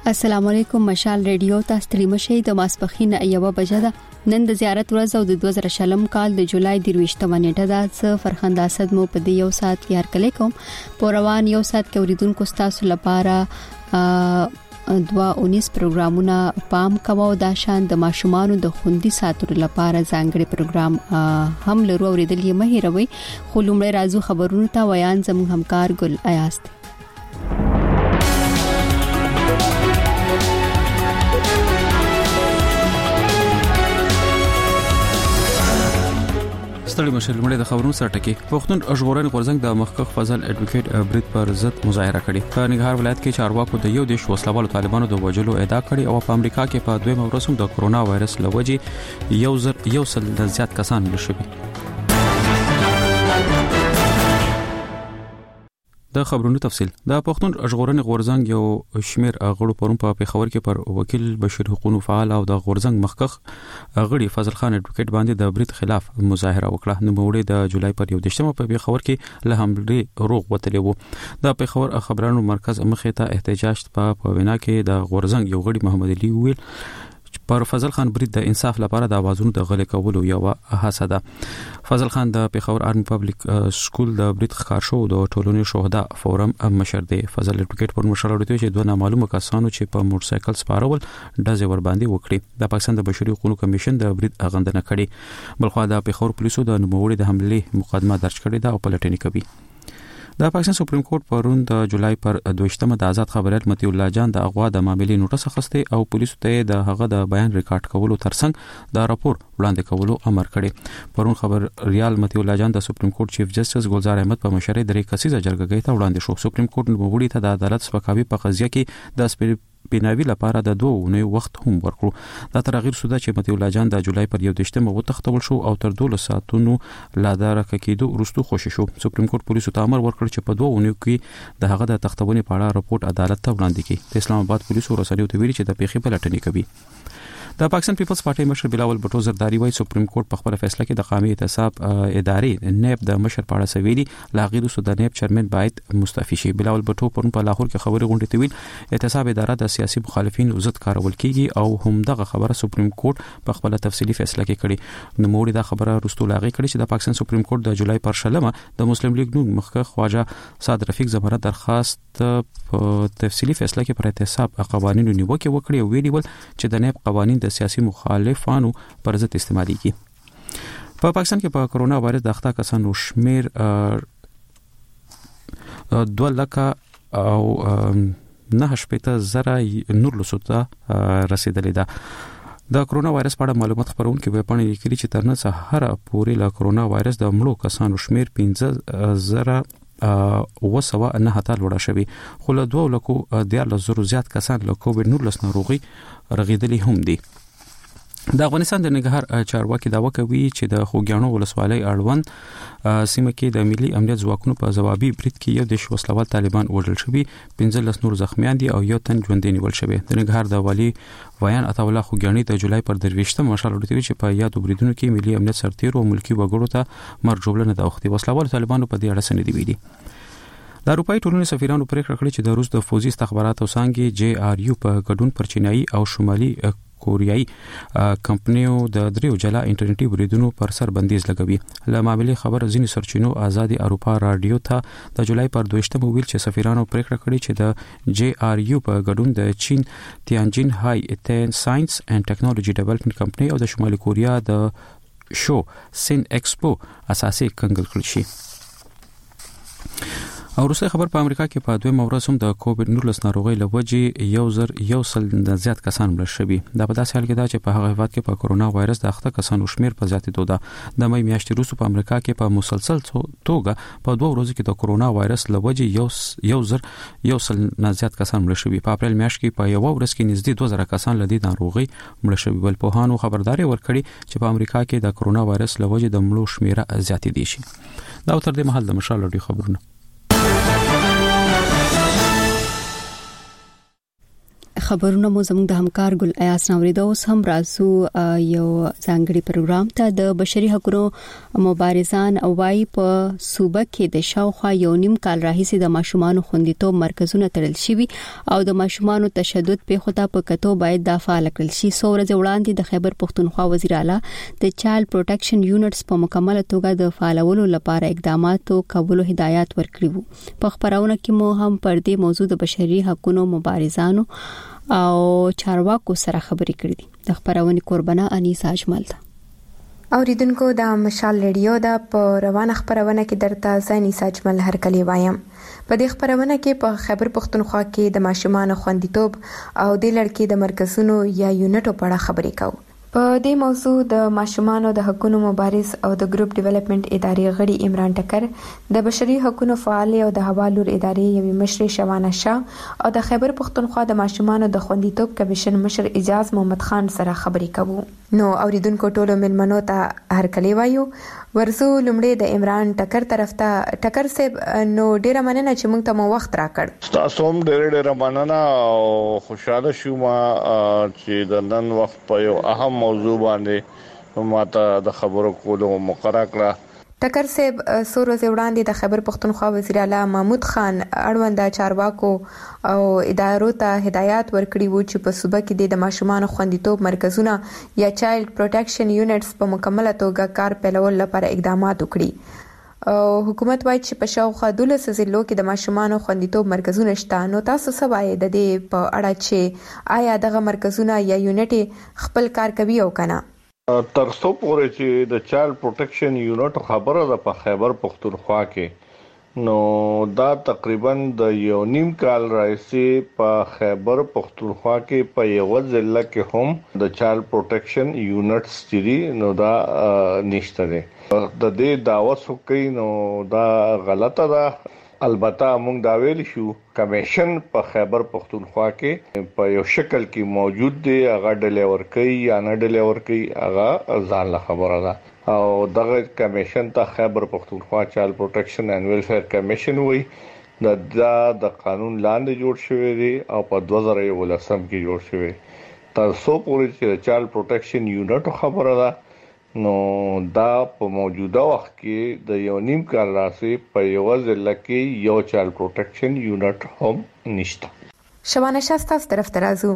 السلام علیکم مشال ریډیو ته ستړي مشه د ماسپخین ایوه بجه ده نن د زیارت ورځ او د 2000 کال د جولای 23 نیټه ده څ فرخنده اسد مو په دې یو سات کې هر کله کوم پروان یو سات کې اوریدونکو تاسو لپاره 219 پروګرامونه پام کوو دا شان د ماشومان د خوندي ساتلو لپاره ځانګړي پروګرام هم لرو اوریدل یې مهیروي خو لومړی راځو خبرونو ته ویان زموږ همکار ګل ایاست ستړي مشه لمړی د خبرونو سره ټکی پښتون ژغورنې غورځنګ د مخکخ فضل اډوکیټ برید پر ضد مظاهره کړې په ننګرهار ولایت کې چارواکو د یو دیش وسلوالو طالبانو د وجلو ادعا کړې او په امریکا کې په دویم ورځ هم د کرونا وایرس لوجې یو سل زیات کسان مړه شوي د خبرونو تفصیل د پښتون ژغورنې غورځنګ یو شمیر غړو پرون په پیښور کې پر وکیل بشیر حقوقو فعال او د غورځنګ مخکخ غړي فضل خان اډوکیټ باندې د برید خلاف مظاهره وکړه نو وړي د جولای پر 11 په پیښور کې له حمله روغ وتلی وو د پیښور خبرانو مرکز مخې ته احتجاج په وینا کې د غورځنګ یو غړي محمد علي ویل پر فضل خان برید د انصاف لپاره د اوازونو د غلې کولو یو هڅه ده فضل خان د پیښور آرمي پبلک سکول د برید ښکار شو د ټولنې شهدا فورم مشر دی فضل اډوکیټ پر مشر اړیته چې دوه نامعلومه کسانو چې په موټر سایکل سپارول ډزې ور باندې وکړي د پاکستان د بشري حقوقو کمیشن د برید غندنه کړې بلخو د پیښور پولیسو د نوموړي د حمله مقدمه درج کړې ده او پلټنې کوي د پاکستان سپریم کورټ پرون د جولای پر 22 د آزاد خبريال متي الله جان د اغوا د معاملې نوټس اخیسته او پولیسو ته د هغه د بیان ریکارډ کولو ترڅنګ د راپور وړاندې کولو امر کړی پرون خبر ریال متي الله جان د سپریم کورټ چیف جسټس ګلزار احمد په مشرۍ درې کسیزه جرګه ته وړاندې شو سپریم کورټ نوموړي ته د عدالت سپکاوي په قضیه کې د بناوی لپاره د 2 اونۍ وخت هم ورکړو دا تغیر سودا چې متي الله جان د جولای پر 11 وتختول شو او تر 12 ساعتونو لا دارک کېدو وروسته خوشی شو سپریم کورټ پولیسو ته امر ورکړ چې په 2 اونۍ کې د هغه د تختونې په اړه رپورټ عدالت ته وړاندې کړي د اسلام آباد پولیسو رسنیو ته ویلي چې د پیښې پلټنې کوي د پاکستان پیپلز پارټي مشر بلاول بټو زرداری وايي سپریم کورټ په خپل فیصله کې د قومي احتساب ادارې نیب د مشر په اړه سویلي لاغیر سود نیب چیرمن باید مستعفي شي بلاول بټو پرون په لاهور کې خبري غونډه ته ویل احتساب اداره د سیاسي مخالفینو ضد کارول کیږي او هم دغه خبره سپریم کورټ په خپل تفصیلی فیصله کې کړي نو موږ دا خبره رستو لاغي کړي چې د پاکستان سپریم کورټ د جولای پر شلمه د مسلم لیگ نوم مخکخ خواجه صاد رفیق زمره درخواست په تفصیلی فیصله کې پر احتساب قوانینو نیوکه وکړي او ویلي ول چې د نیب قوانین د سیاسي مخالفانو پر ضد استعمالي کی په پاکستان کې په کرونا وایرس د اخته کسانو شمیر 2 لک او 9,000 نور لسوته رسیدلې ده د کرونا وایرس په اړه معلومات خبرون کې وپاڼې لیکلي چې تر نن سهار پورې له کرونا وایرس د مړو کسانو شمیر 15,000 وسوه نه هتا لوړه شوی خو له 2 لکو د زرو زیات کسان له کووډ 19 ناروغي رغیدلي هم دي د افغانستان د ننګرهار چارواکي داوا کوي چې د خوګیانو ولسوالۍ اړوند سیمه کې د ملي امنیت ځواکونو په ځوابي برید کې یو د وسلوال طالبان وژل شوی 15 نور زخمیان دي او یو تن ژوندۍ نیول شوی د ننګرهار د والی ویان عطا الله خوګیانی د جولای پر 23 مشال ورته چې په یاد بریدونو کې ملي امنیت سرتیر او ملکی وګړو ته مرجوبلنه د وختي وسلوال طالبانو په دې اړه سندې ویلي د اروپאי ټولنې سفیرانو پریکړه کړې چې د روس د فوزي استخباراتو څنګه JRU په ګډون پر چینایي او شمالي کوریایي کمپنیو د دریو جلا انټرنیټي بریدونو پر سر بندیز لګوي له معاملې خبر ځینې سرچینو آزادي اروپا رادیو ته د جولای پر 22 ویل چې سفیرانو پریکړه کړې چې د JRU په ګډون د چین تیانجین های ساينس اند ټیکنالوژي ډیولپمنٹ کمپنی او د شمالي کوریا د شو سین ایکسپو اساسي کنګل کړی شي او روسي خبر په امریکا کې په دوه مورز هم د کووډ 19 ناروغي لوجې یو سل زیات کسان مړ شوي دا په داسې حال کې دا چې په هغه هیواد کې په کرونا وایرس د اخته کسانو شمیر په زیاتېدو ده د مې میاشتې وروسته په امریکا کې په مسلسل توګه په 2 ورځو کې د کرونا وایرس لوجې یو سل زیات کسان مړ شوي په اپریل میاشت کې په یو ورځ کې نږدې 2000 کسان له دې ناروغي مړ شوي ول په هانو خبرداري ورکړي چې په امریکا کې د کرونا وایرس لوجې د مړو شمیر زیاتې دي شي دا تر دې مهال د مشال لري خبرونه خبرونه مو زموږ د همکار ګل ایاس نوریدا اوس هم رازو یو ځانګړي پروګرام ته د بشري حقوقو مبارزان وايي په صوبه کې د شاوخوا یو نیم کال راهیسې د ماشومان خوندیتوب مرکزونه تړل شوي او د ماشومان تشدد په خطا په کتو باید د فعال کړل شي. څو وړاندې د خیبر پختونخوا وزیر اعلی د چایلډ پروټیکشن یونټس په مکمل توګه د فعالولو لپاره اقدامات کولو هدایت ورکړي وو. په خبرونه کې مو هم پر دې موضوع د بشري حقوقو مبارزانو او چارواکو سره خبرې کړې دي. د خبرونه قربانه انیسا اجمل ده. اوریدونکو د مشال ریډیو د په روانه خبرونه کې درته زنی ساجمل هرکلی وایم. په دې خبرونه کې په خیبر پختونخوا کې د ماشومان خوندیتوب او د لړکې د مرکزونو یا یونټو په اړه خبرې کوو. په دې موضوع د ماشومان د حقوقو مبارز او د ګروپ ډیولپمنٹ ادارې غړي عمران ټکر، د بشري حقوقو فعال او د حوالور ادارې یوې مشر شوانه شاه او د خیبر پختونخوا د ماشومان د خوندیتوب کمیشن مشر اجاز محمد خان سره خبرې کوو. نو اوریدونکو ټولو ملمنو ته هرکلی وایو. ورزو لمړی د عمران ټکر طرف ته. ټکر صاحب، نو ډیره مننه چې موږ ته مو وخت راکړ. تاسو هم ډیره مننه او خوشاله شوم چې د نن وخت په یو اهم موضوع باندې ماته د خبرو کولو موقع راکړه. ټکر صاحب، څو ورځې وړاندې د خیبر پختونخوا وزیر اعلی محمود خان اړوند چارواکو او ادارو ته هدایت ورکړي وو چې په صوبه کې د ماشومان خوندیتوب مرکزونه یا چایلډ پروټیکشن یونټس په مکمل توګه کار پیلول لپاره اقدامات وکړي. او حکومت وايي چې په شاوخوا 12 ضلعو کې د ماشومان خوندیتوب مرکزونه شته. نو تاسو څه وایي د دې په اړه چې آیا دغه مرکزونه یا یونټ خپل کار کوي او کنه؟ تر څو پورې چې د چایلډ پروټیکشن یونټ خبره ده په خیبر پختونخوا کې، نو دا تقریبا د یو نیم کال راځي په خیبر پختونخوا کې په یو ضلع کې هم د چایلډ پروټیکشن یونټس چې نو دا نشته دي. د دې دعوت وکړي نو دا غلطه ده. البته موږ دا ویل شو کمیشن په خیبر پختونخوا کې په یو شکل کې موجود دی، هغه ډیلیور کوي یا نه ډیلیور کوي هغه ځان له خبره ده. او دغه کمیشن ته خیبر پختونخوا چایلډ پروټیکشن اینڈ ویلفیر کمیشن وایي. د قانون لاندې جوړ شوی دی او په 2019 کې جوړ شوی. تر څو پورې چې چایلډ پروټیکشن یونټ خبره ده، نو دا په موجوده وخت کې د یو نیم کال راځي په یو ضلع کې یو چایلډ پروټیکشن یونټ هم نشته. شوانه شاسته طرف ترازو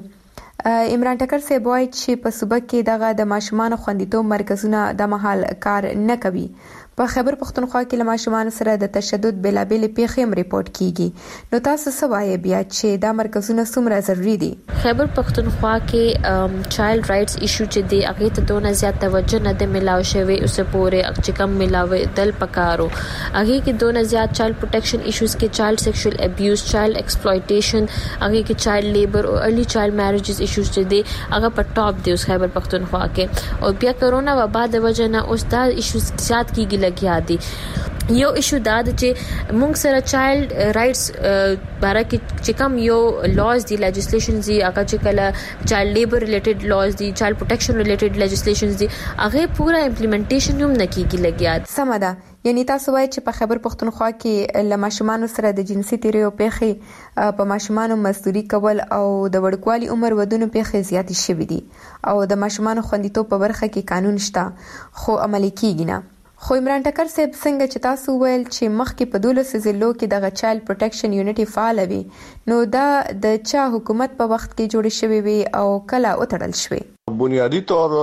عمران ټکر صاحب وايي چې په صوبه کې دغه د ماشومان خوندیتوب مرکزونه د محل کار نه کوي. په خیبر پختونخوا کې له ماشومان سره د تشدد بلابل پیښې هم ریپورت کیږي. نو تاسو څه وایي بیا چې دا مرکزونه څومره ضروری دي؟ خیبر پختونخوا کې چایلډ رائټس ایشو چې دی هغه ته دونه زیات توجه نه ده ملاو شوی اوسه پورې چې کم ملاوي دل پکارو. هغه کې دونه زیات چایلډ پروټیکشن ایشوز کې چایلډ سیکشوال ابیوز، چایلډ ایکسپلویټیشن، هغه کې چایلډ لیبر او ارلی چایلډ میریجز ایشوز چې دی هغه په ټاپ دی اوس خیبر پختونخوا کې. او بیا کرونا وبا د وجه نه اوس دا ایشوز زیات کیږي لګیا دي. یو ایشو دا چې موږ سره چایلډ رائټس باره کې چې کوم یو لاز دی لیجسلیشنز دی هغه چې کله چایلډ لیبر ریلیټډ لاز دی، چایلډ پروټیکشن ریلیټډ لیجسلیشنز دی هغه پورا امپلیمنټیشن هم نه کیږي لګیا. سم ده. یعنی تاسو وایي چې په خیبر پختونخوا کې له ماشومان سره د جنسي تیریو پیښې په ماشومان مزدوري کول او د وړکوالي عمر ودونو پیښې زیاتې شوې دي او د ماشومان خوندیتوب په برخه کې قانون شته خو عملي کیږي نه. خو عمران ټکر صاحب څنګه چې تاسو ویل چې مخکې په 12 ضلعو کې دغه چایلډ پروټیکشن یونټ فعال وي، نو دا د چا حکومت په وخت کې جوړ شوی وي او کله وتړل شوی؟ بنیادی طور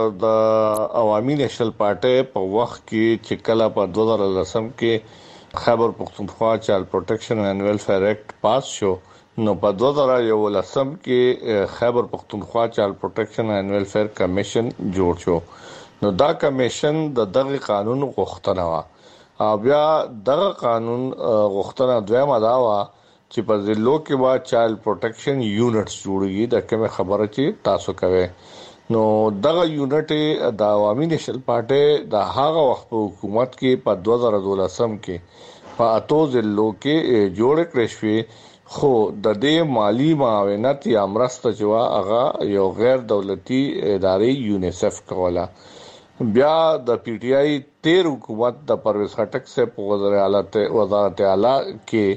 د عوامي نیشنل پارټي په وخت کې چې کله په 2010 کې خیبر پختونخوا چایلډ پروټیکشن اینڈ ویلفیر ایکټ پاس شو، نو په 2019 کې خیبر پختونخوا چایلډ پروټیکشن اینڈ ویلفیر کمیشن جوړ شو. نو دا کمیشن د دغه قانون غوښتنه وا او بیا دغه قانون غوښتنه دویمه دا وا چې په ضلعو کې وا چایلډ پروټیکشن یونټس جوړیږي. د کومه خبره چې تاسو کوي، نو دغه یونټ د عوامي نیشنل پارټي د هغه وخت په حکومت کې په 2012 کې په 8 ضلعو کې جوړ کړی شوی. خو د دې مالی معاونت یا مرسته چې هغه یو غیر دولتي ادارې یونیسف کوله. بیا د پی ټی آی 13 حکومت د پرویز خټک سے وزارت اعلی کې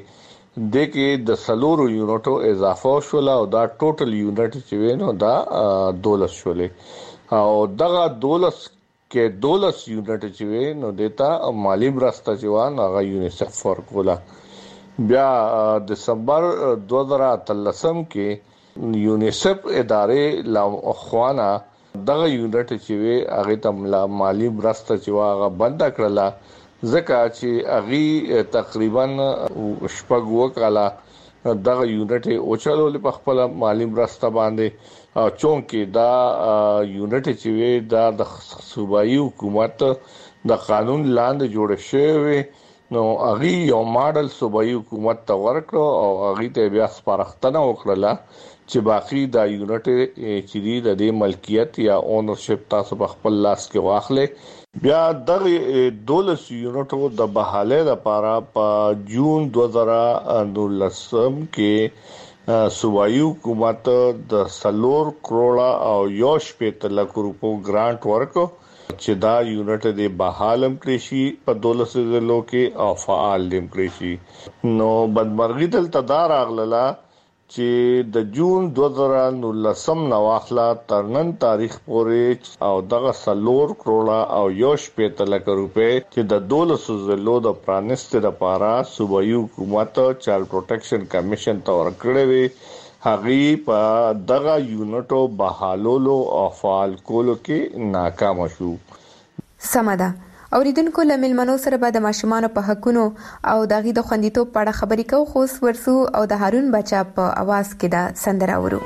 د کې د سلورو یونټو اضافه شول او دا ټوټل یونټ چې وینو دا 12 شولې او دغه 12 کې 12 یونټ چې وینو دیتا مالی مرسته چې هغه یونیسف ورکولا. بیا دسمبر 2013 کې یونیسف ادارې لا خوانه دغه یونټ چې وی هغه ته مالی مرسته چې هغه بند کړله ځکه چې هغه تقریبا شپږ وکاله دغه یونټ او چلول په خپل مالی مرسته باندې چونکې دا یونټ چې وی دا د صوبایي حکومت د قانون لاندې جوړ شوی نو هغه یو ماډل صوبایي حکومت ته ورکړو او هغه ته بیا سپارښتنه وکړه چې باقي دا یونټ چې دی د ملکیت یا اونرشپ تاسو په خپل لاس کې واخلې. بیا دغه 12 یونټو د بحاله لپاره په جون 2019 کې صوبایي حکومت د 3 کروڑ او 1.5 لک روپو ګرانټ ورکو چې دا یونټ د بحالم کړشي په 12 ضلعو کې او فعال دیم کړشي. نو بدمرغي دلته دار اغللا چې د جون 2019 نواخلا تر نن تاریخ پورې او دغه 3 کروڑ او 1.5 لک روپے چې د 12 ضلعو د پرانست لپاره صوبایي حکومت چایلډ پروټیکشن کمیشن ته ورکړې وي هغه په دغه یونټو بحالولو او فعال کولو کې ناکام شو. سمدا اوریدونکو لملمنو سره به د ماشومان په حقونو او دغه د خوندیتوب په اړه خبرې کوو خو ورسو او د هارون بچا په आवाज کې دا سندره ورو.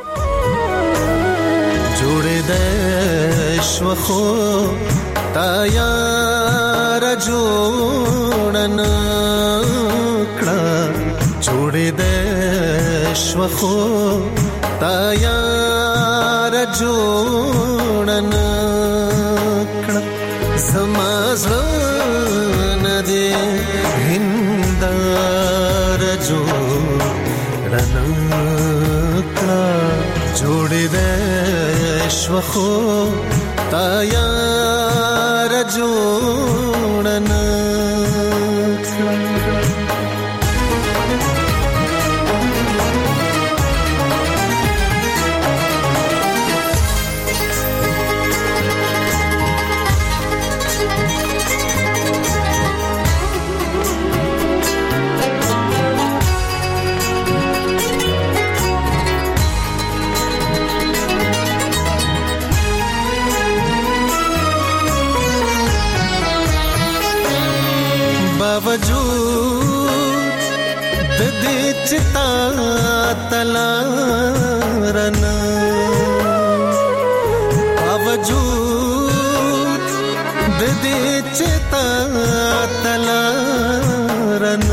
جوړې د شوخو تا یار جوړن کړه جوړې د شوخو تا یار جوړن زمازن دې هندار جوړن کړه جوړې د شوخو تا یار جوړن باوجود د دې چتا تلارن باوجود د دې چتا تلارن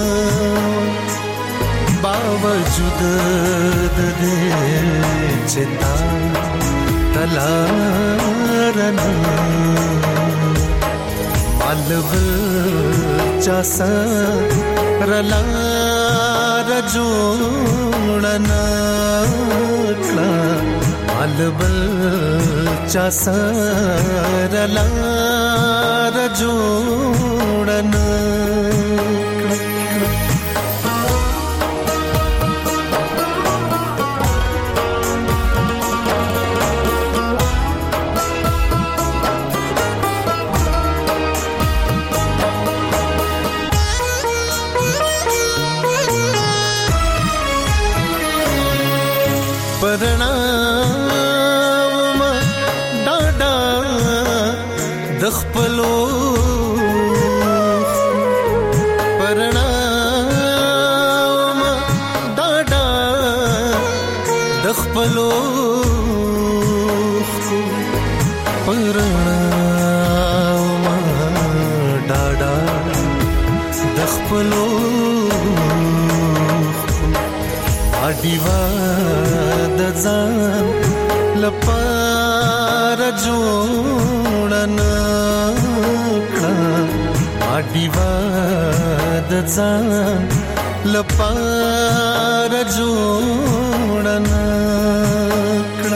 باوجود د دې چتا تلارن अलबल चासा रला रजोड़ना कला अलबल चासा रला रजोड़ना परनाम डाडा दखपलो परनाम डाडा दखपलो परनाम डाडा दखपलो आदिवा दजान लपार जोड़ना कला आदिवा दजान लपार जोड़ना कला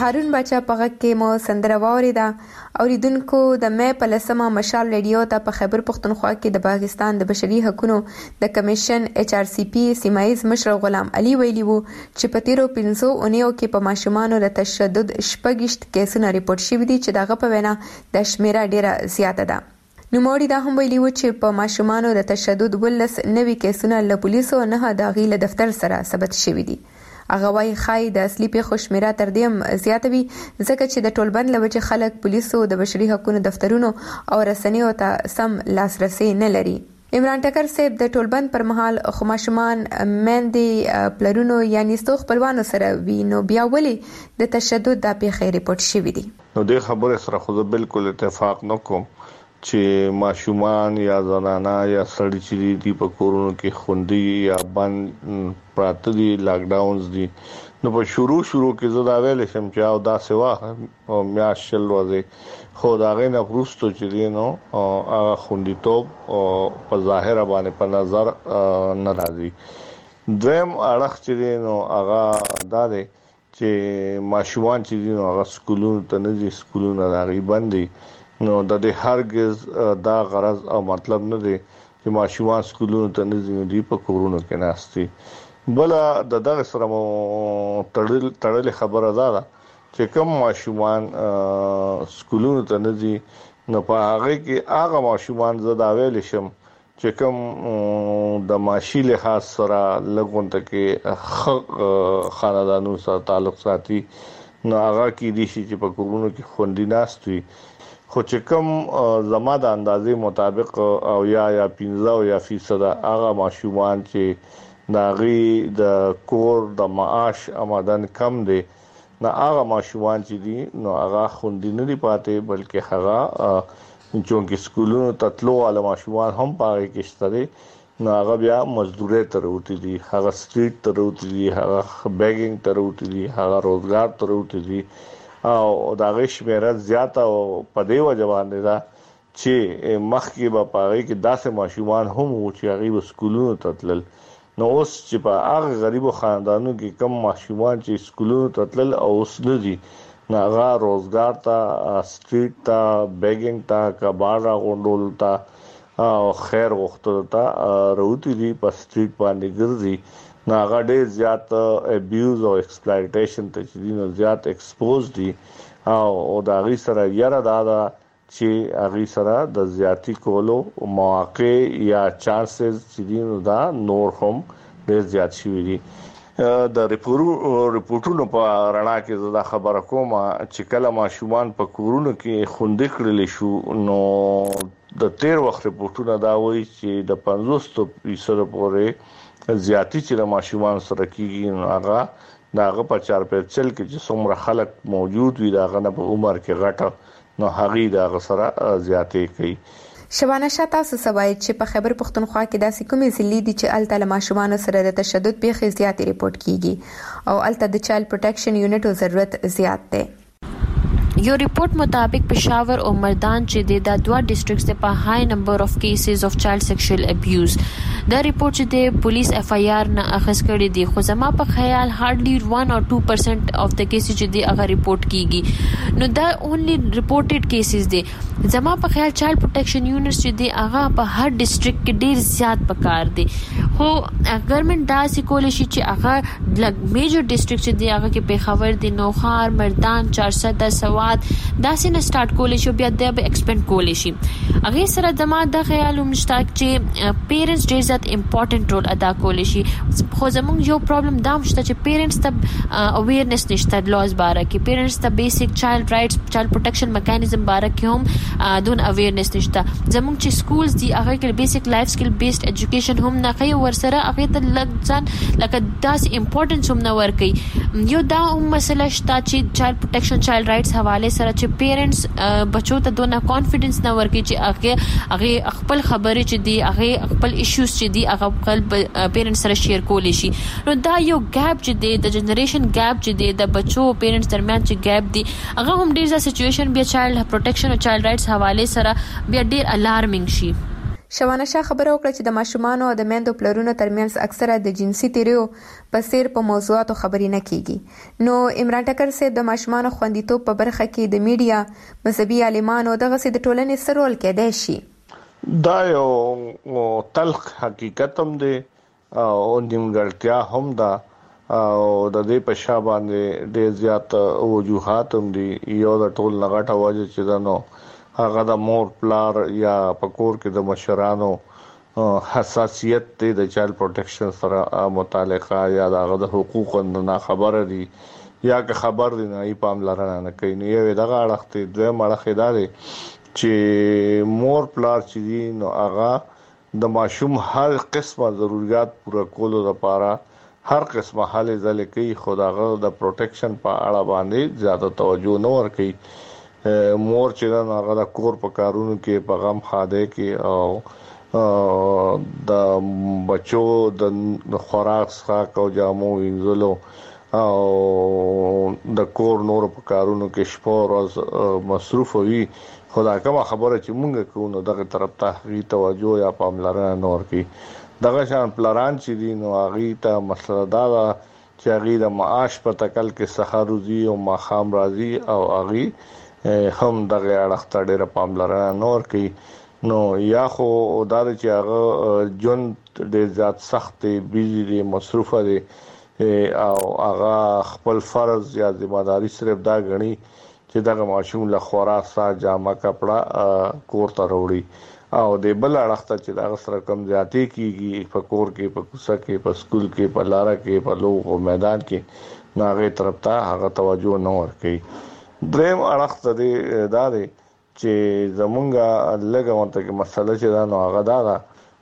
د هارون بچا په غږ کې مو سندره واوریده. اوریدونکو د مې په لسمه مشال ریډیو ته په خیبر پختونخوا کې د پاکستان د بشري حقوقو د کمیشن HRCP سیمایز مشر غلام علي ویلي وو چې په تیرو 15 اونیو کې په ماشومانو د تشدد شپږشت کیسونه ریپورت شوي دي چې دغه په وینا د شمیره ډیره زیاته ده. نوموړي دا هم ویلي و چې په ماشومانو د تشدد 12 نوي کیسونه له پولیسو نه د غیله دفتر سره ثبت شوي دي. هغه وايي خای د اصلي پیښو شمیره تر دې زیاته وي ځکه چې د ټولبند لوجه خلک پولیسو د بشري حقوقو دفترونو او رسنیو ته سم لاسرسي نه لري. عمران ټکر صاحب د ټولبند پر مهال خماشمان مندي پلرونو یعنی ستو خپلوانو سره وینو بیا ولي د تشدد د پیښې ریپورت شوي دي. نو د خبره سره خو بالکل اتفاق نکوم چې ماشومان یا زنانا یا سړی چې دی په کورونو کې خوندي یا بند پراته دي لاک ډاونز دي. نو په شروع کې زه دا ویل شم چې او دا سوا او میاشل وځي خو دا غي نه پروستو چې دی نو هغه خوندیتوب په ظاهر باندې په نظر ناراضي. دویم اړخ چې دی نو هغه دا دی چې ماشومان چې دی نو هغه سکولونو ته نه دي، سکولونه راغي بندي. نو د دې هرگز دا غرض او مطلب نه دی چې ماشومان سکولونو ته نه دي په کورونو کې ناشتي. بل د دغه سره تړل خبره ده چې کوم ماشومان سکولونو ته نه دي نو په هغه کې هغه ماشومان زدا ویل شم چې کوم د معاشي لحاظ سره لګونته کې خاندانونو سره تعلق ساتي نو هغه کې دي چې په کورونو کې خوندي ناشتي. خو چې کوم زما د اندازې مطابق او یا 15% هغه ماشومان چې داغي د کور د معاش آمدن کم دي نه هغه ماشومان چې دي نو هغه خوندي نه دي پاتې بلکې هغه چونکه سکولونو تطلو علي ماشومان هم پاره کې شته نو هغه بیا مزدوري تر وتی دي، هغه سټریټ تر وتی دي، هغه بیګینګ تر وتی دي، هغه روزګار تر وتی دي او دا غش میرا زیاته او په دی وجوان دي چې مخکې به پاره کې داسې ماشومان هم وو چې هغه سکولونو ته تلل. نو اوس چې په هغه غریبو خاندانونو کې کم ماشومان چې سکولونو ته تلل او اوس نه دي نو هغه روزګار ته، سټریټ ته، بیګینګ ته، کباړه غونډول ته او خیر غوښتل ته راوتی دي په سټریټ باندې ګرځي. نو هغه ډېر زیات ابیوز او ایکسپلایټیشن ته چې نو زیات ایکسپوز دي او دا غي سره یاره دا چې هغه سره د زیاتی کولو مواقع یا چانسز چې نو دا نور هم ډېر زیات شوي دي. د ریپورتونو په رڼا کې زدا خبره کوم چې کله ماشومان په کورونو کې خوندې کړل شو نو د تیر وخت ریپورتونه دا وایي چې د 50% پورې زیاتی چې د ماشومان سره کیږي هغه داغه په 4% کې چې څومره خلک موجود وي داغه نه په عمر کې غټه نو هغه داغه سره زیاتې کوي. شبانه شاته سوای چې په خیبر پختونخوا کې داسې کومې ضلع دي چې الته ماشومان سره د تشدد پیښې زیاتې ریپورت کیږي او الته د چایلډ پروټیکشن یونټو ضرورت زیات دی. یو ریپورٹ مطابق پشاور او مردان چې د دوه ډیسټریکټس په های نمبر اف کیسز اف چایلډ سیکشوال ابیوز دا ریپورت چې د پولیس اف آی آر نه اخذ کړي دي خو زما په خیال هارډلی 1 or 2% اف د کیسز چې د هغه ریپورت کیږي نو دا اونلی ریپورټډ کیسز دي. زما په خیال چایلډ پروټیکشن یونټس چې د هغه په هر ډیسټریکټ کې ډیر زیات پکار دي خو ګورنمنت دا سکول شي چې هغه میجر ډیسټریکټ چې د هغه کې پیښور دي، نوخار، مردان، 400 سواد داسې نه سٹارټ کولې شو بیا د ایکسپینډ کولې شي. هغه سره زما د خیال مشتاق چې پیرنټس ډیر زیات امپورټنٹ رول ادا کولې شي خو زموږ یو پرابلم دا مشته چې پیرنټس ته اویرنس نشته لاز باره کې، پیرنټس ته بیسیک چایلډ رائټس چایلډ پروټیکشن میکانیزم باره کې هم دون اویرنس نشته. زموږ چې سکولز دی هغه کې بیسیک لایف سکل بیسډ ایجوکیشن هم نه کوي ورسره هغه ته لږ لکه داس امپورټنس هم نه ورکوي. یو دا هم مسله شته چې چایلډ پروټیکشن چایلډ رائټس حواله سره چې پیرنټس بچو ته دونه کانفیډنس نه ورکوي چې هغه خپل خبرې چې دی هغه خپل ایشوز چې دی هغه خپل پیرنټس سره شیر کولی شي. نو دا یو ګیپ چې دی د جنریشن ګیپ چې دی د بچو پیرنټس درمیان چې ګیپ دی هغه هم ډیر ځکه سچويشن بیا چایلډ پروټیکشن او چایلډ رائټس حواله سره بیا ډیر الارمینګ شي. شوانه شاه خبره وکړه چې د ماشومانو او د میندو پلرونو ترمنځ اکثره د جنسي تیریو په سیر په موضوعاتو خبرې نه کیږي. نو عمران ټکر صاحب د ماشومانو خوندیتوب په برخه کې د میډیا، مذهبي عالمانو دغه سي د ټولنې سره رول کېدای شي. دا یو تلخ حقیقت هم دی او نیمګړتیا هم ده او د دې په شا باندې ډېر زیات وجوهات هم دي. یو د ټول نغټه وجه چې دا نو هغه د مور پلار یا پکور کې د مشرانو حساسیت د چایلډ پروټیکشن سره متعلقه یا د حقوقو نه خبره دي یا که خبر دي نه پاملرنه نه کوي. نو یو دغه اړخ ته دوه مړخې ده چې مور پلار چې دي نو هغه د ماشوم هر قسمه ضرورت پوره کولو لپاره هر قسمه حل ځل کوي، خو دغه د پروټیکشن په اړه باندې زیاته توجه نه ور کوي. مور چې دا هغه د کور په کارونو کې په غم خاده کې او د بچو د خوراک څخه او جامو وینځلو او د کور نور په کارونو کې شپه ورځ مصروف وي. خدا کومه خبره چې مونږ کوو نو دغه طرف ته هی توجه یا پاملرنه نور کوي. دغه شان پلان چې دي نو هغه ته مسله دا چې هغه د معاش په تکل کې سحر روزي او ماخام راځي او هغه هم دغه اړخ ته ډېر پاملرنه نور کوي. نو یا خو دا چې هغه جون ډېر زیات سخت بیزی دي مصروفه دي او هغه خپل فرض یا ذمہداري صرف دا غني چې دغه ماشوم له خوراک سره جامه کپڑا کور ته وروړي او د بل اړخ ته چې دا سره کم زیاتې کیږي په کور کې په کوڅه کې په سکول کې په لار کې په لوغو میدان کې ناغه طرف ته هغه توجه نه ور کوي. دریم اړخ ته دا دی چې زمونږه لږه ونته کې مسله چې دا نو هغه دا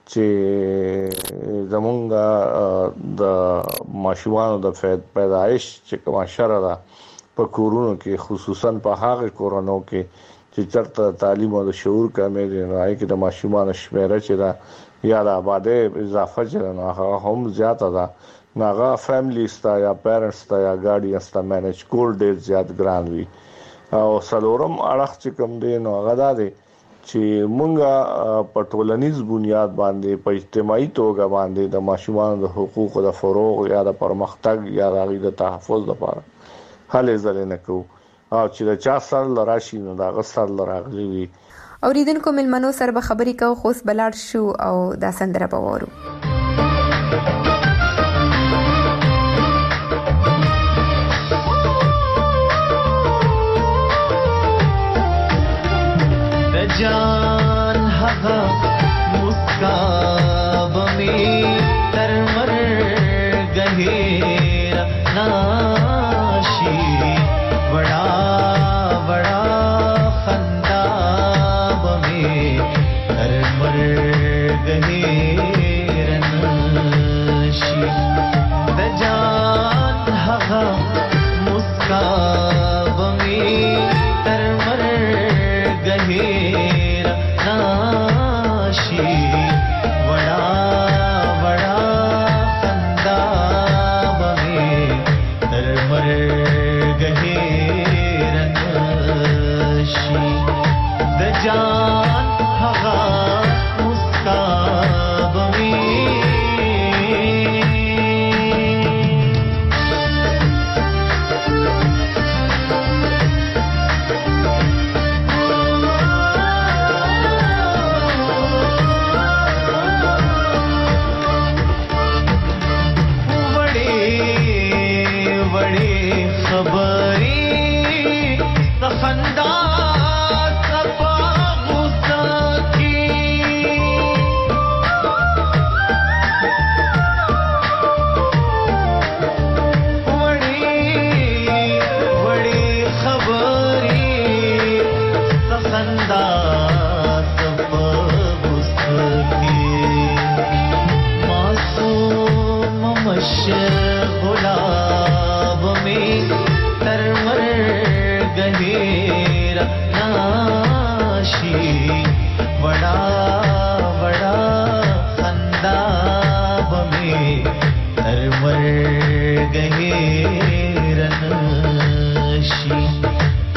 چې زمونږه د ماشومانو د پیدایش چې کومه شره ده په کورونو کې خصوصا په هغه کورونو کې چې چرته تعلیم او شعور کمې دي نو هغه کې د ماشومانو شمیره چې دا یا د آباده اضافه چې نه هغه هم زیاته ده. هغه فیملیز ته یا پیرنټس ته یا ګارډینز ته مینج کول ډېر زیات ګران وي. او سلورم اړخ چې کوم دی نو هغه دا دی چې مونږه په ټولنیز بنیاد باندې په اجتماعي توګه باندې د ماشومانو د حقوقو د فروغ یا د پرمختګ یا د تحفظ لپاره حالې ځلې نه کوو او چې د چا سر لراشي نو دا غسر لراغلي وي. اوریدونکو ملمنو سره به خبرې کوو خو بلاړ شو او دا سندره به وورو. جان هغه مسکا بمي تر مرګ هیر ناشي وڑا وڑا خندا بمي تر مرګ هیر ناشي د جان هغه مسکا بمي تر مرګ هیر ناشي وڑا وڑا خندا بمي تر مرګ هیر ناشي د جان هغه مسکا بمي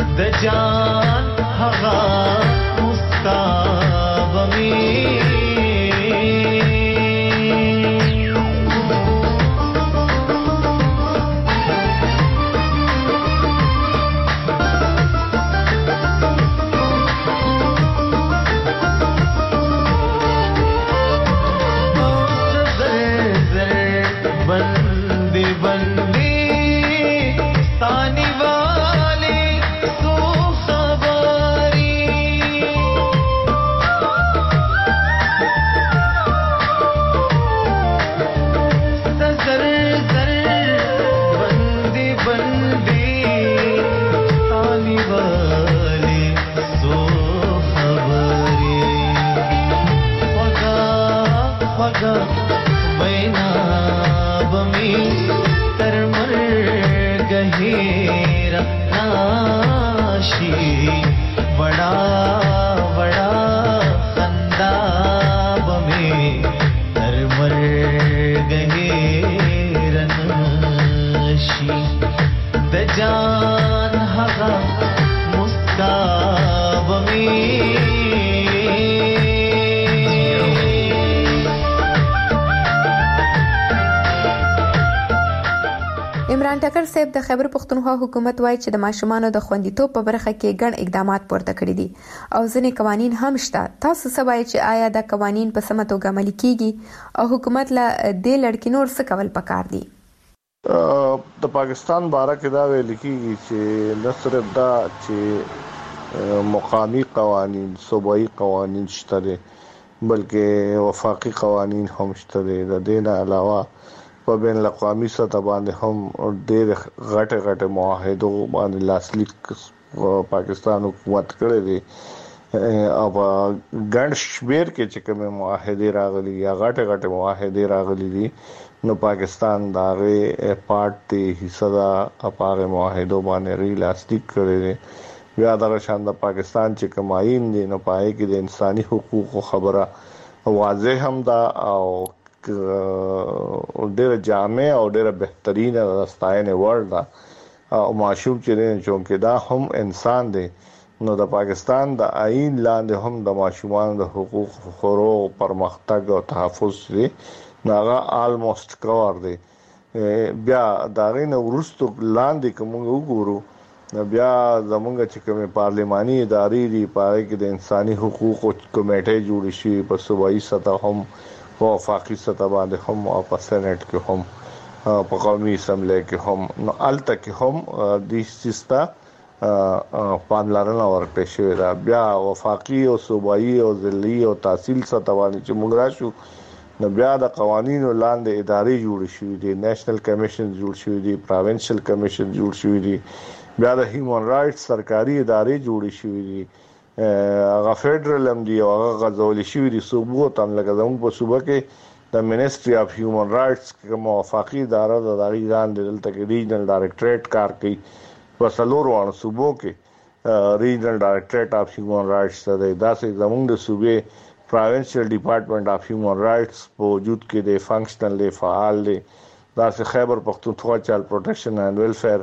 जान हवा मुस्का बमी وینا بمی تر مرگ هیر ناشی بڑا بڑا خندا بمی تر مرگ هیر ناشی د جان هغه مسکا بمی عمران ټکر صاحب د خیبر پښتونخوا حکومت وایي چې د ماشومانو د خوندیتوب په برخه کې ګڼ اقدامات پورته کړي دي او ځینې قوانین هم شته. تاسو څه وایي چې آیا دا قوانین په سمه توګه عملي کیږي او حکومت له دې لړ کې نور څه کول پکار دي؟ د پاکستان باره کې دا ویل کیږي چې نه صرف دا چې مقامی قوانین صوبایي قوانین شته دي بلکې وفاقي قوانین هم شته دي. د دې نه علاوه په بین الاقوامي سطح باندې هم ډېر غټه معاهدو باندې لاسلیک پاکستان حکومت کړی دی او ګڼ شمېر کې چې کومه معاهده راغلي یا غټه معاهده راغلي دي نو پاکستان دا غي پارت دی حصہ دا اپاره معاهدو باندې ری لاسلیک کړی دی. بیا دا شان د پاکستان چې کماین دي نو پای کې د انساني حقوقو خبره واضح هم دا او ډېر جامع او ډېر بهترینه راستاینه وردا او معشوق چې نه چونکه دا هم انسان دی نو د پاکستان د آئین لاندې هم د ماشومان د حقوق خورو پرمختګ او تحفظ دی ناغه آلموست کور دی. بیا دا غینه ورستو لاندې کوم وګورو بیا زمونږ چې کوم پارلماني ادارې دي پاره کې د انساني حقوقو کمیټه جوړ شي په صوبایي سطح هم په وفاقي سطح باندې هم او په سېنات کې هم په قومي اسمبلی کې هم نو الته کې هم د سیستا پاملرنه ورکړې شوې ده. بیا وفاقي او صوبایي او ضلعي او تحصیل سطح باندې چې موږ راشو نو بیا د قوانینو لاندې ادارې جوړ شوې دي نېشنل کمیشن جوړ شوې دي پروینشل کمیشن جوړ شوې دي بیا د هیومن رائټس سرکاري ادارې جوړ شوې دي هغه فدرال ام دی او هغه غزول شوی دي صوبو تم لکه زموږ په صوبه کې د منیسټري اف هیومن رائټس کوم وفاقي اداره د ایران د دلته کې ریجنل ډایریکټریټ کار کوي په څلورو صوبو کې ریجنل ډایریکټریټ اف هیومن رائټس د داسې زموږ د صوبې پروینشل ډپارټمنټ اف هیومن رائټس په وجود کې د فنکشنل دی فعال دی. داسې خیبر پختونخوا چایلډ پروټیکشن اینڈ ویلفیر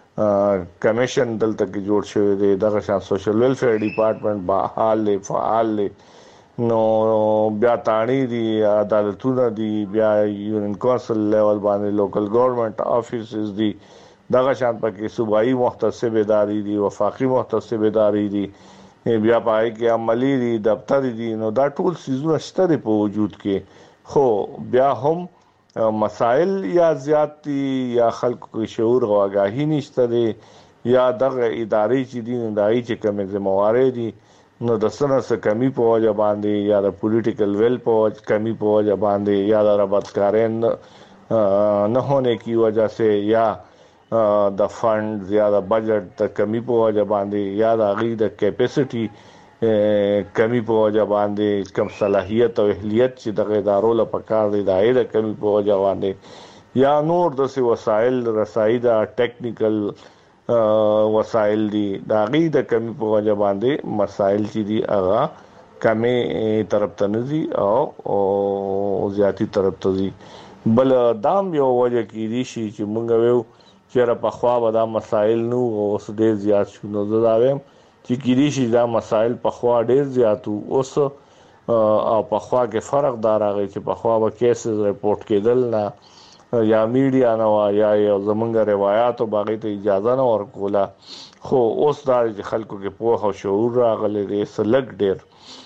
کمیشن دلته کې جوړ شوی دی. دغه شان سوشل ویلفیر ډپارټمنټ بحال دی فعال دی. نو بیا تانی دی عدالتونه دی بیا یونین کونسل لیول باندې لوکل ګورنمنت افیسز دی دغه شان پکې صوبایي محتسب ادارې دي وفاقي محتسب ادارې دي بیا پای کې عملی دي دفتر دي نو دا ټول سيزونه شته په وجود کې خو بیا هم مسائل یا زیاتی یا خلکو کې شعور او آگاهی نشته دي یا دغه ادارې چې دي دای چې کومه ذمہواری دي نو د سنسه کمی په وجه باندې یا د پولیټیکل ویل په کمی په وجه باندې یا د ربطکارین نه होने की वजह से या د فند یا د بجټ د کمی په وجه باندې یا د غي د کیپاسټي کمی په وجه باندې کم صلاحیت او اهلیت چې د ادارو لپاره کار دی د کمی په وجه باندې یا نور د وسایل رسایي د ټیکنیکل وسایل دي د غي د کمی په وجه باندې مسایل چې دي هغه کمی طرف ته نزي او زیاتی طرف ته دي. بل دام یو وجه کې دي چې مونږ ویو چیرې په خوا به دا مسایل نو اوس ډېر زیات شو نو زه دا وایم چې کېدای شي دا مسایل په خوا ډېر زیات اوس او په خوا کې فرق دا راغی چې په خوا به کیسز رپورټ کېدل نه یا میډیا نه یا زمونږ روایت او باغې ته اجازه نه ورکوله خو اوس دا چې خلکو کې پوهه او شعور راغلی دی سلګ ډېر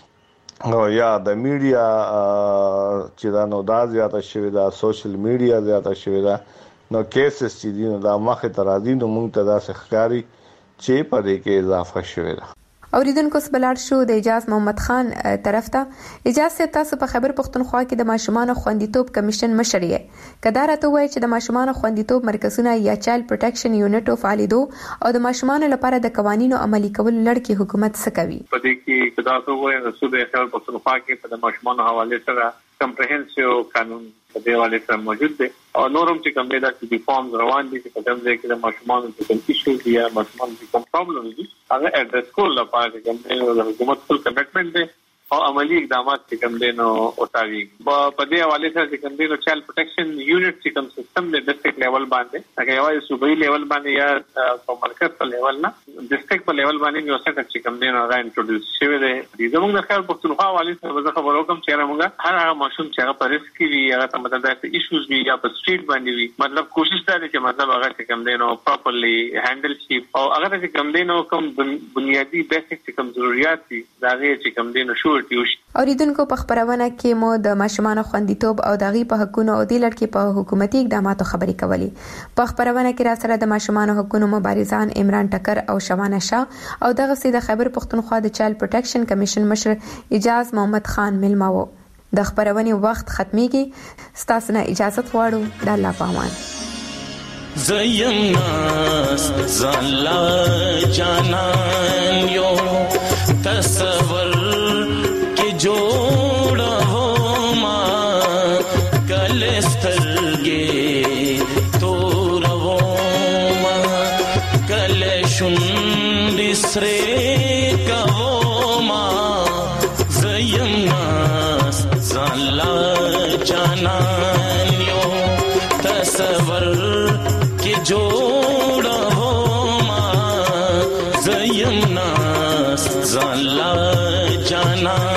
یا د میډیا چې دا نو دا زیاته شوې ده سوشل میډیا زیاته شوې ده نو کیسز چې دي دا مخه ترازی نو مونږ ته دا ښکاری چې په دې کې اضافه شوې ده. اوریدونکو سبلار شو د اجازه محمد خان طرف ته اجازه تاسو په خیبر پختونخوا کې د ماشومان خوندیتوب کمیشن مشر یې کدا راته وایي چې د ماشومان خوندیتوب مرکزونه یا چایلډ پروټیکشن یونټ فعالیدو او د ماشومان لپاره د قوانینو عملي کول لړکی حکومت څه کوي په دې کې کدا ته وایي صوبې خیبر پختونخوا کې په ماشومان حواله سره کمپریهنسیو قانون په دې حواله سره موجود دي او نورم چې کوم دا چې فارمز روان دي چې په کوم ځای کې د ماشومان د ایشوز یا ماشومان د کوم پرابلم دي هغه اډریس کول لپاره کوم د حکومت خپل کمټمنټ دی او عملی اقدامات چې کوم دي نو اوتاوي په دې حواله سره چې کوم دي نو چایلډ پروټیکشن یونټ چې کوم سیستم د ډسټرکټ لیول باندې هغه یوازې صوبایي لیول باندې یا په مرکز په لیول نه ډسټرکټ په لیول باندې یو څه چې کوم دي نو هغه انټروډوس شوی دی زموږ د خیر پښتونخوا حواله سره زه خبرو کوم چې موږ هر هغه ماشوم چې هغه په ریسک کې وي هغه ته مطلب د ایشوز وي یا په سټریټ باندې وي مطلب کوشش دا دی چې مطلب هغه چې کوم دي نو پراپرلی هینډل شي او هغه چې کوم دي نو کوم بنیادی بیسیک کوم ضرورت دي دا چې کوم دي نو اوریدونکو په خبرونه کې مو د ماشومان خوندیتوب او دغه په حقوقو او د لړکی په حکومتي اقداماتو خبرې کولې په خبرونه کې را سره د ماشومان حقوقو مبارزان عمران ټکر او شوانه شاه او دغه سید خیبر پختونخوا د چایلډ پروټیکشن کمیشن مشر اجاز محمد خان ملماو د خبرونه وخت ختميږي ستاسو نه اجازه غواړو د الله پامان زیم ناس زلا جانان یو تصور جوڑا ہو ماں کلسترگے تو رو ماں کلشندسرے کا ہو ماں زیم ناس زالا جانان یو تصور کے جوڑا ہو ماں زیم ناس زالا جانان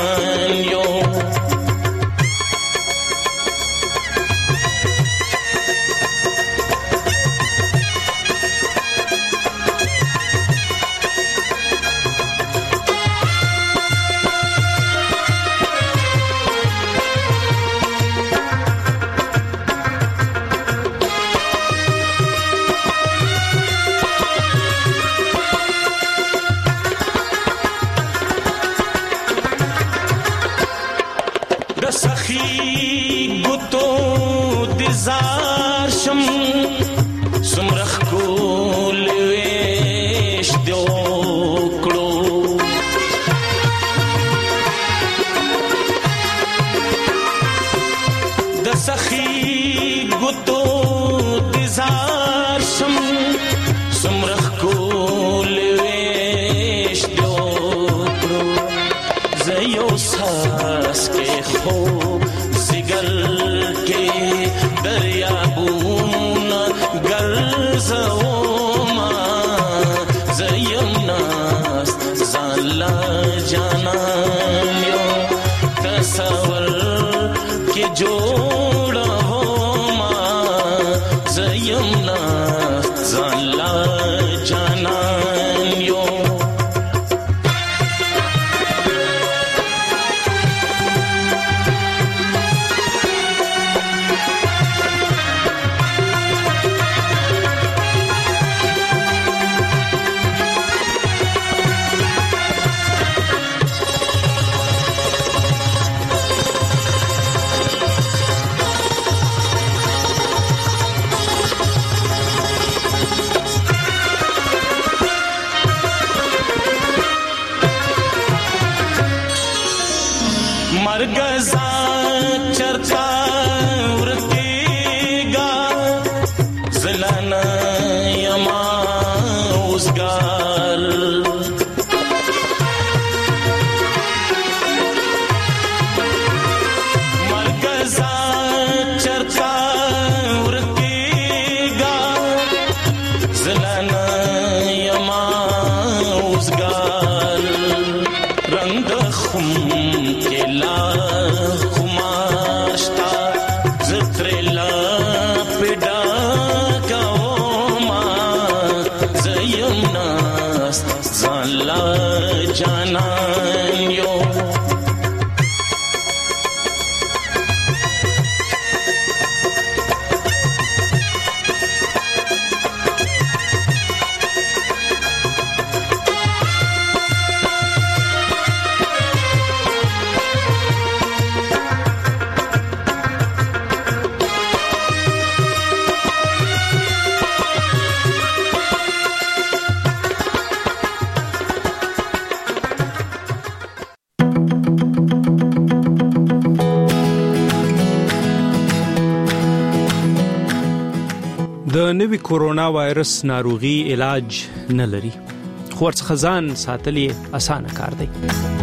د نوي کورونا وایرس ناروغي علاج نه لري، خو ورڅخه ځان ساتل یې اسانه کار دی.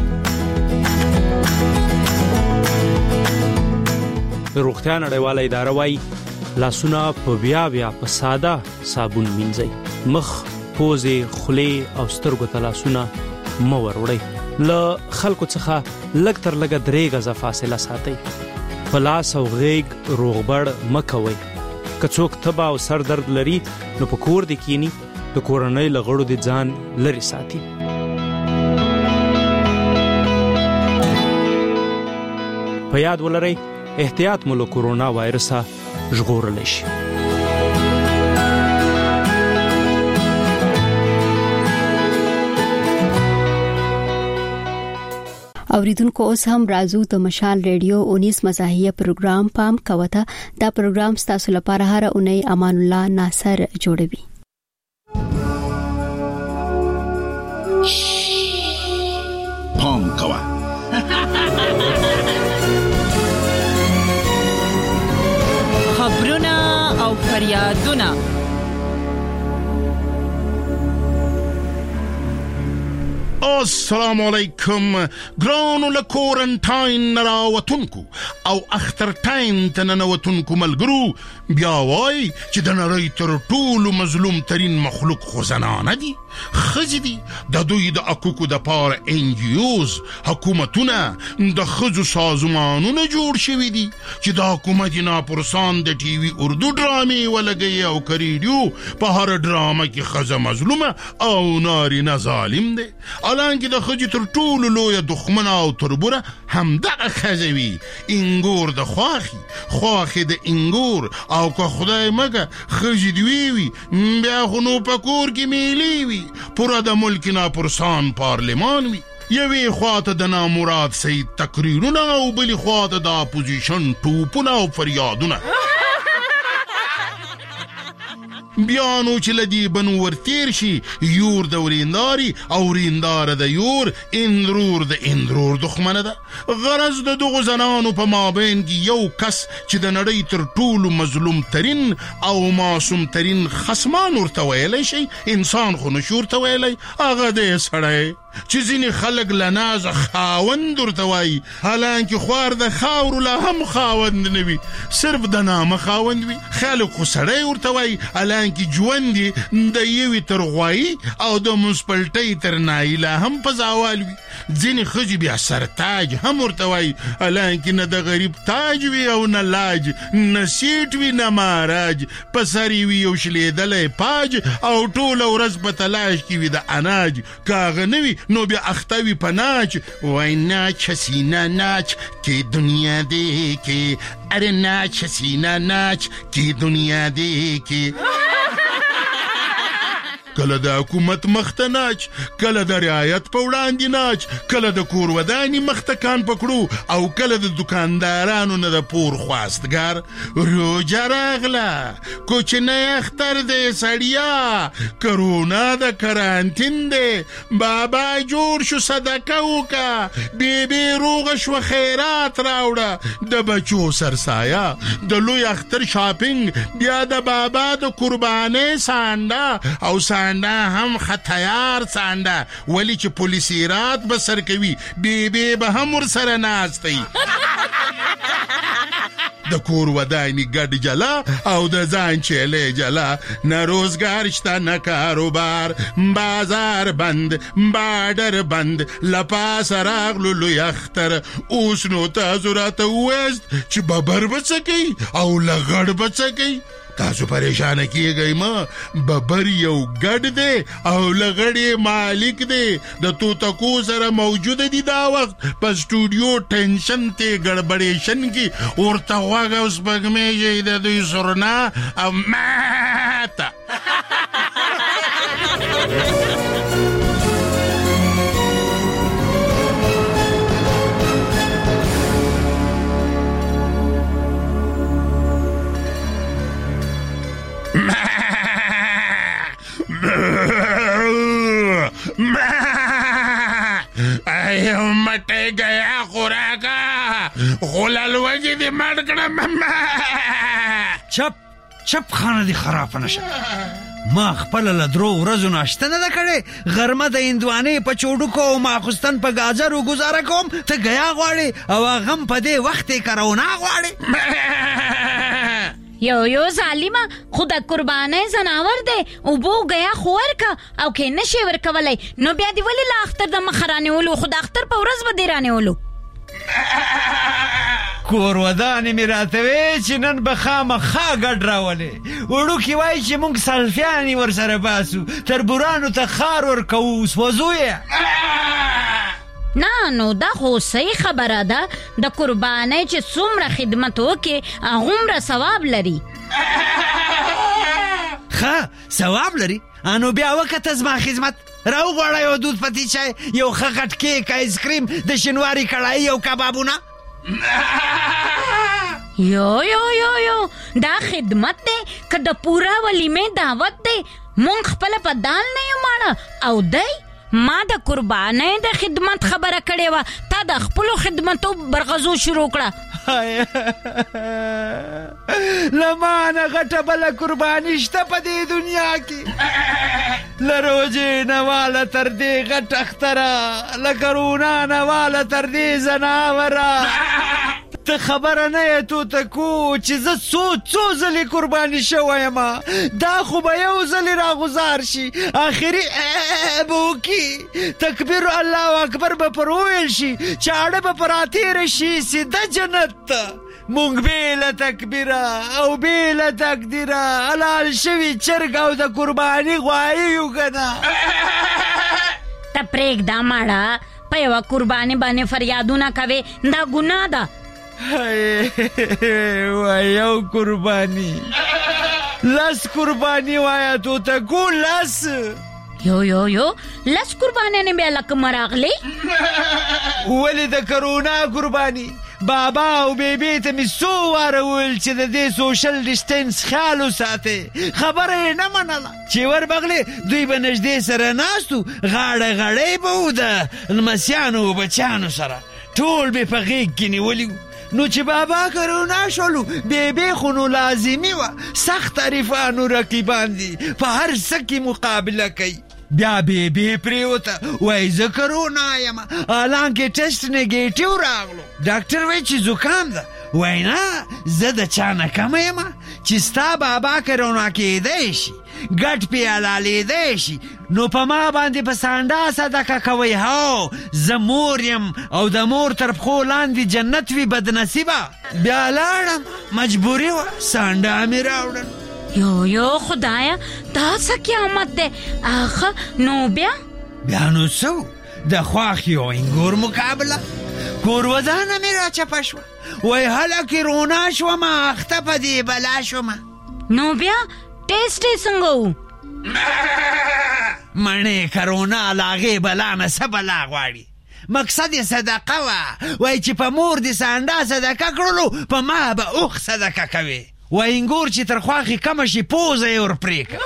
روغتیا نړیواله اداره وايي لاسونه په بیا په ساده صابون مینځئ. مخ، پوزې، خولې او سترګو ته لاسونه مه وروړئ. له خلکو څخه لږ تر لږه 3 غزه فاصله ساتئ. په لاس او غیږ روغبړ مه کوئ. که څوک تبه او سر درد لري نو په کور دې کینی، د کورنۍ له غړو دې ځان لرې ساتي. په یاد ولرئ احتیاط مو له کورونا وایرسه ژغورلی شي. اوریدونکو اوس هم رازو د مشال ریډیو 19 مزاحیه پروګرام پام کوته. دا پروګرام ستاسو لپاره هر اونۍ امان الله ناصر جوړوي. پام کوه خبرونه او فریادونه السلام علیکم ګرانو له کورنټاین راوتونکو او اخترټاین ته ننوتونکو ملګرو، بیا وای چې د نړۍ تر ټولو مظلوم ترین مخلوق خو زنانه دي، ښځې دي. د دوی د حقوقو د پاره NGOs، حکومتونه د ښځو سازمانونه جوړ شوي دي چې د حکومت ناپرسان د ټي وي اردو ډرامې ولګوي او که ریډیو په هر ډرامه کې ښځه مظلومه او نارینه ظالم دی. حالانکه د ښځې تر ټولو لویه دښمنه او تربوره همدغه ښځه وي. انګور د خواښې د انګور، او که خدای مګه ښځې دې وي بیا خو نو په کور کې میلې وي، پوره د ملک ناپرسان پارلمان وي. یوې خواته د نامراد سید تقریرونه او بلې خواته د اپوزیشن ټوپونه او فریادونه. بیا نو چې لدی بنو ورتیر شي یور د ورینداري او وریندار د یور، اندرور د اندرور دښمنه ده. غرض د دغو زنانو په مابین کې یو کس چې د نړۍ تر ټولو مظلوم ترین او معصوم ترین خصمان ورته ویلی شي، انسان خو نشي ورته ویلی، هغه دی سړی چې ځینې خلک له نازه خاوند ورته وایي، حالانکه خوار د خاورو لا هم خاوند نه وي، صرف د نامه خاوند وي. خلک خو سړی ورته وایي، حالانکه ژوند یې د یوې تر غوایي او د منسپلټۍ تر نایي لا هم په زوال وي. ځینې ښځې بیا سرتاج هم ورته وایي، حالانکه نه د غریب تاج وي او نه لاج، نه سیټ وي نه ماراج، په سر یې وي یو شلېدلی پاج او ټوله ورځ په تلاش کې وي د اناج. که هغه نه وي نو بیا اختوی په ناچ، وای ناچ حسینه ناچ که دنیا دی که، اره ناچ حسینه ناچ که دنیا دی که. کله د حکومت مخته ناچ، کله د رعایت په وړاندې ناچ، کله د کور ودانې مخته کان پکړو او کله د دکاندارانو نه د پور خواستګار. روجه راغله، کوچنی اختر دی سړیا، کرونا د کرانتین دی، بابا جوړ شو صدقه وکه، بیبي روغه شوه خیرات راوړه، د بچو سرسایه، د لوی اختر شاپینګ، بیا د بابا د قربانۍ سانډه او سانډه هم خطیار سانډه، ولی چې پولیسی رات به سر کوي بیبي به هم ورسره ناستی. د کور ودانی ګډ جلا او د ځان چیلې جلا، نه روزګار شته نه کاروبار، بازار بند باډر بند، لپاس راغلو لوی اختر، اوس نو تاسو راته ووایاست چې ببر به څه کوي او لغړ به څه کوي. تاسو پریشانه کیږئ ما، ببر یو ګډ دی او لغړی مالک دی، د توتکو سره موجود دی دا وخت په سټوډیو ټینشن ته ګړبړیشن کې ورته غوږ او سپږمې یې د دوی سرنا او ماته. مټې گیا خوراکا غلال وجه دې مړ کړم. چپ چپ خانه دی خراب نشه. ما خپل له 3 ورځو ناشته نه ده کړې، غرمه د هندوانې په چوډکو او ماخوستن په ګاجرو ګزاره کوم، ته ګیا غواړې او هغه هم په دې وخت یې کرونا غواړې. یو ظالمه، خو د قربانۍ زناور دی، اوبو ګیا خو ورکه او که نشي ورکولی نو بیا دې ولې له اختر د مخه رانیولو؟ خو د اختر په ورځ به دې رانیولو. کور ودانې مې راته وې چې نن به خامخا ګډ راولې. وړوکي وایي چې موږ سلفیانې ورسره باسو، تربورانو ته خار ورکوو، سوځو یې. نه نو دا خو صحیح خبره ده، د قربانۍ چې څومره خدمت وکې هغومره ثواب لري. ښه ثواب لري؟ انو بیا وکته زما خدمت، راوغواړه یو دود پتی چای، یو ښه غټ کیک، آیسکریم، د شینواري کړایي او کبابونه. یو دا خدمت دی که د پورا ولیمې دعوت دی؟ مونږ خپله په دال نه یو ماړه او دی ما د قربانۍ د خدمت خبره کړې وه، تا د خپلو خدمتو برغزو شروع کړه. له ما نه غټه بله قرباني شته په دې دنیا کې؟ له روژې نه واله تر دې غټ اختره، له کرونا نه واله تر دې زناوره. ته خبره نه یې توتکو چې زه څو ځلې قرباني شوی یم، دا خو به یو ځلې راغوزار شي، آخري به وکي، تکبیر الله اکبر به پر وویل شي، چاړه به پر راتېره شي سیده جنت ته. مونږ بېله تکبیره او بېله تقدیره حلال شوي چرګ او د قرباني غوایي یو که نه. ته پرېږده ماړه، په یوه قرباني باندې فریادونه کوې، دا ګناه ده. یو قربانی 10 قربانی وایا توتکو 10. یو 10 قربانیانې بیا لکه مراغلی؟ ولې د کرونا قربانی؟ بابا او بیبي ته مې څو واره وویل چې د دې سوشل ډسټنس خیال وساتئ، خبره یې نه منله. چې وربغلې دوی به نږدې سره ناستو، غاړه غړی به و د لمسیانو او بچیانو سره، ټول به په غېږ کې نیولي وو. نو چې بابا کرونا شولو، بیبي خو نو لازمي وه، سخت طریفانو رقیبان دي، په هر څه کې مقابله کوي. بیا بیبي پرېوته، وایي زه کرونا یم، حالانکې ټسټ نیګیټیو راغلو. ډاکټر وایي چې زکام ده، وایي نه زه د چا نه کمه یم چې ستا بابا کرونا کېدی شي، ګټ پې حلالېدی شي، نو په ما باندې په سانډا صدقه کوئ. هو زه مور یم او د مور تر پښو لاندې جنت وي بدنصیبه. بیا لاړم، مجبوري وه، سانډا مې راوړل. یو خدایا، دا څه قیامت دی؟ آخه نو بیا نو څه؟ د خواښې او انګور مقابله. کور ودانه مې راچپه شوه، وایي هلکې رونا شومه، اخته په دې بلا شومه. نو بیا ټیسټ یې څنګه و؟ مڼې کرونا له هغې بلا نه څه بلا غواړي؟ مقصد یې صدقه وه، وایي چې په مور دې سانډا صدقه کړلو، په ما به اوښ صدقه کوې. وایي انګور چې تر خواښې کمه شي پوزه یې ورپرېږه.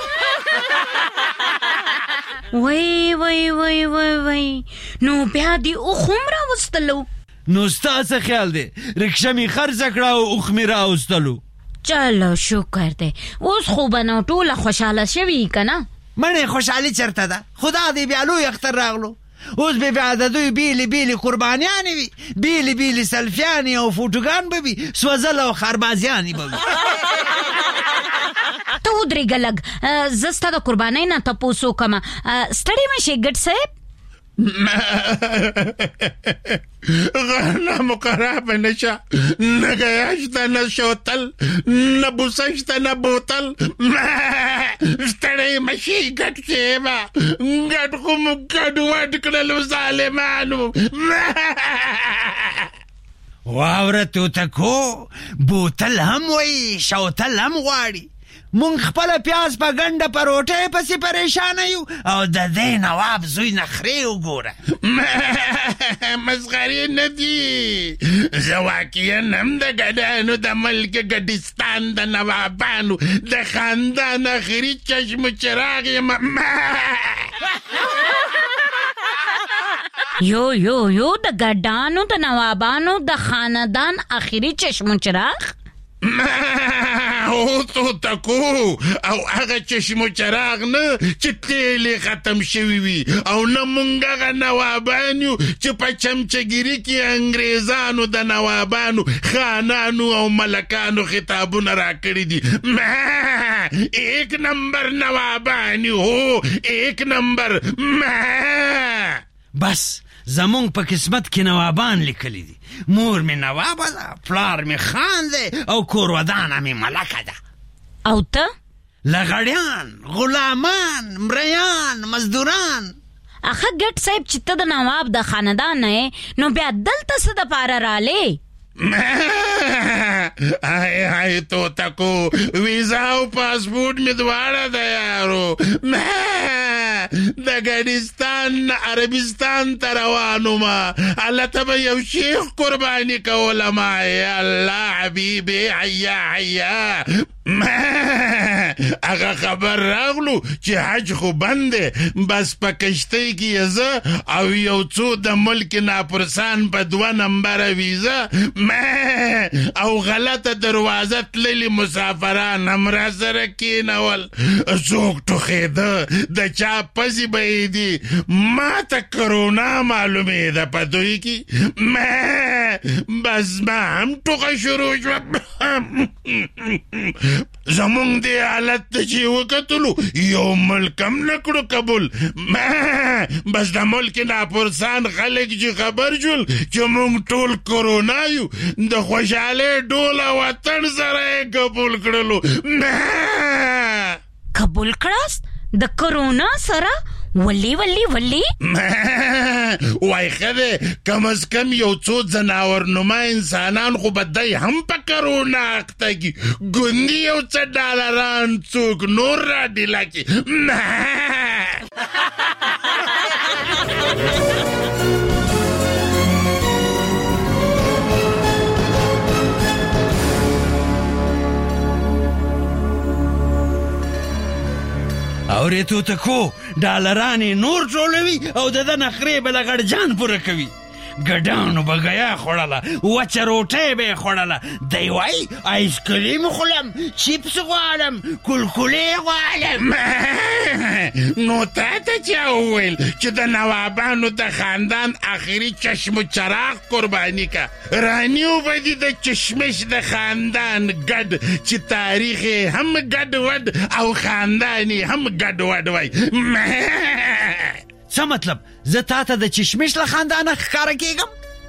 وای نو بیا دې اوښ هم راوستلو؟ نو ستا څه خیال دی؟ رکشه مې خرڅه کړه او اوښ مې راوستلو. چلو شکر دی، اوس خو به نو ټوله خوشحاله شوي که نه؟ مڼې خوشحالي چېرته ده؟ خدا دې بیا لوی اختر راغلو، اوس به بیا د دوی بیلې قربانیانې وي، بیلې سلفیانې او فوټوګان به وي، سوځل او خربازیانې به وي. ته ودرېږه لږ، زه ستا د قربانۍ نه تپوس وکړم. ستړی مه شې ګډ صاحب؟ غنمو خراب نشه، نه ګیا شته، نه شوتل، نه بوسه شته، نه بوتل. ستړی مه شي ګډ صاحبه، ګډ خو مو ګډوډ کړلو ظالمانو. واوره توتکو، بوتل هم وایي، شوتل هم غواړي. مونږ خپله پیاز په ګنډه په روټۍ پسې پریشانه یو او د دې نواب زوی نخرې وګوره. مسخرې نه دي، زه واقعا هم د ګډانو د ملک ګډستان د نوابانو د خاندان اخري چشم و چراغ یم. یو د ګډانو د نوابانو د خاندان اخري چشم و چراغ؟ هو توتکو او هغه چشمو چراغ نه چې تیل ختم شوی وي او نه مونږ هغه نوابان یو چې په چمچګیري کې انګریزانو د نوابانو خانانو او ملکانو خطابونه راکړي دي ایک نمبر نوابان یو ایک نمبر بس زمونږ په قسمت کې نوابان لیکلی دي. مور می نوابه ده، پلار می خان ده او کورودانه می ملکه ده. او ته؟ لغړیان، غلامان، مریان، مزدوران. اخه ګټ صاحب چې ته د نواب د خاندان نه نو بیا دلته څه دپاره رالی؟ ای توتکو ویزا او پاسپورت می دواړه ده یارو. د ګډستان عربستان ته روان وم، هلته به یو شیخ قرباني کولم. یا الله حبیبي حیا حیا. هغه خبر راغلو چې حج خو بند دی، بس په کشتۍ کې یې زه او یو څو د ملک ناپرسان په 2 نمبره ویزه او غلطه دروازه تللي مسافران هم را سره کېنول. څوک ټوخېده، د چا پزې به یې دي. ما ته کرونا معلومېده په دوی کې. بس ما هم ټوخه شروع شوه. زمونږ دی حالت ته چې وکتلو یو ملک هم نه کړو قبول. بس د ملک ناپرسان خلک چې خبر شول چې مونږ ټول کرونا یو، د خوشحالۍ ډوله وطن سره یې قبول کړلو. قبول کړاست د کرونا سره؟ ولی وای خده کم از کم یو څو ځناور نما انسانان خو به دی هم په کرونا اخته کی. ګوندي یو څه ډالران څوک نور را ډیلا کی. اورې توتکو ډالرانې نور ټولوي او د ده نخرې به له غړجان پوره کوي. ګډانو به ګیا خوړله، وچه روټۍ به یې خوړله. دی وایي آیسکریم خورم، چیپس غواړم، کلکلې غواړم. نو تا ته چا وویل چې د نوابانو د خاندان آخري چشم و چراغ قرباني که؟ رانیو به دي د چشمش د خاندان ګډ چې تاریخ هم ګډ وډ او خاندان هم ګډ وډ وای. څه مطلب زه تا ته د چشمش له خاندانه ښکاره کېږم؟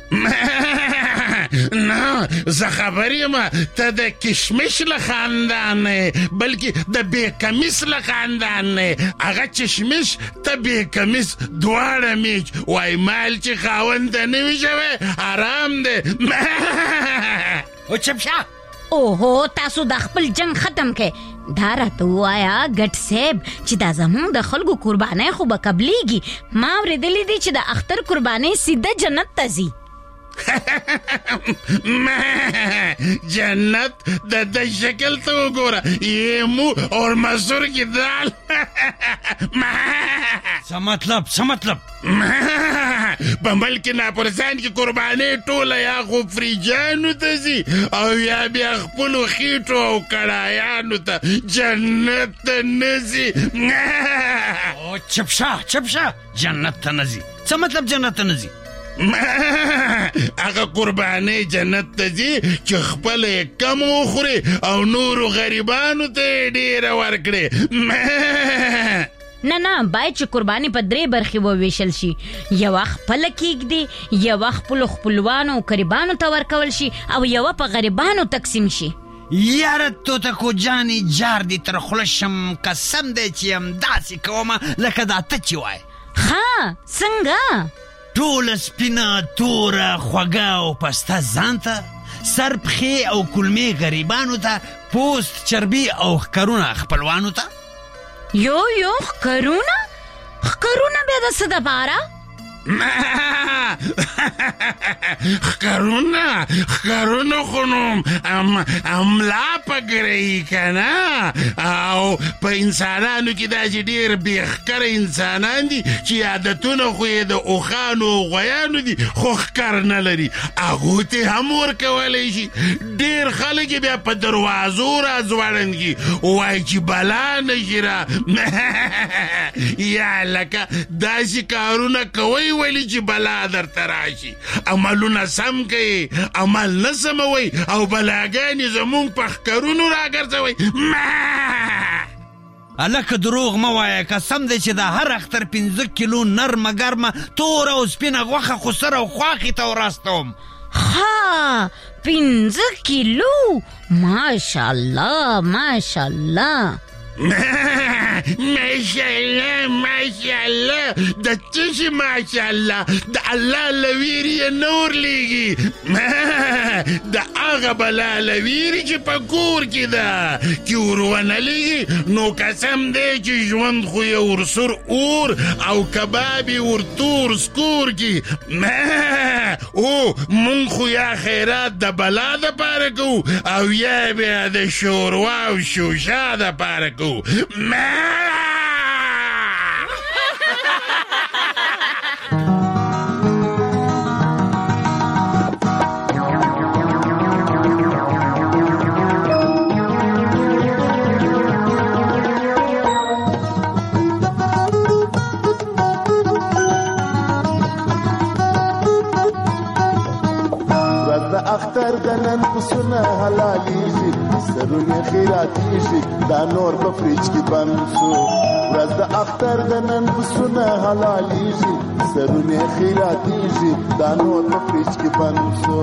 نه زه خبر یم ته د کشمش له خاندان نه بلکې د بې کمیس له خاندان نه. هغه چشمش ته بې کمیس دواړه میچ وای. مال چې خاوند ته نه وي شوی حرام دی. او چپ شه. اوهو تاسو د خپل جنگ ختم کې. دا راته ووایه ګټ صاحب چې دا زمونږ د خلکو قربانۍ خو به قبلیږي. ما اورېدلی دی چې د اختر قربانۍ سیده جنت ته ځي. جنت د شکل ته وګوره، یمو اور مسور کی دال. څه مطلب په ملک ناپرسان کې قربانۍ ټوله یا خو فریجانو ته ځي او یا بیا خپلو خیټو او کړایانو ته. جنت ته نه ځي. او چپ شه. جنت ته نه ځي څه مطلب جنت ته نه ځي؟ هغه قربانۍ جنت ته ځي چې خپله یې کم وخوري او نورو غریبانو ته یې ډېره ورکړي. نه باید چې قرباني په 3 برخې وویشل شي. یوه خپله کیږدي، یوه خپلو خپلوانو او قریبانو ته ورکول شي او یوه په غریبانو تقسیم شي. یاره توتکو جانې جار دي تر خوله شم، قسم دی چې همداسې کومه لکه دا ته چې وایې. ها څنګه؟ ټوله سپینه توره خوږه او پسته ځان ته، سر پښې او کلمې غریبانو ته، پوست چربي او ښکرونه خپلوانو ته. یو ښکرونه بیا د څه دپاره؟ خکرونه خونم املا پګرئی کنه او په انسانانو کې دا چې ډیر بېخکر انسانان دي چې عادتونه خو یې د اوخانو غویانو دي خو خکر نه لري هغو ته هم ورکولی شي ډیر خلک بیا په دروازو راځوړندي وایي چې بلا نشي را یا لکه داسې کارونه کوئ ولې چې بلا درته راشي عملونه سم کوي عمل نه سموئ او بلاګانې زمونږ په ښکرونو راګرځوئ الکه دروغ مه وایه قسم دی چې د هر اختر 15 کیلو نرمه ګرمه توره او سپینه غوښه خو سره او خواښې ته وراستوم ها 15 کیلو ماشاءالله ماشاءالله ماشاءالله ماشاءالله د چشي ماشاءالله د الله لویری نور لیږي د هغه بلا لویری چې په کور کې ده چې ورونه لیږي نو قسم دی چې ژوند خو یې ورسور اور او کباب یې ورتور سکور کې او مونږ خو یا خیرات د بلا دپاره کوو او یا بیا د شوروا او شوشا دپاره کوو اختر دنن پسونه حلالیږي سرونه خیراتیږي دا نور په فریج کې بند شو ورځ د اختر دنن پسونه حلالیږي سرونه خیراتیږي دا نور په فریج کې بند شو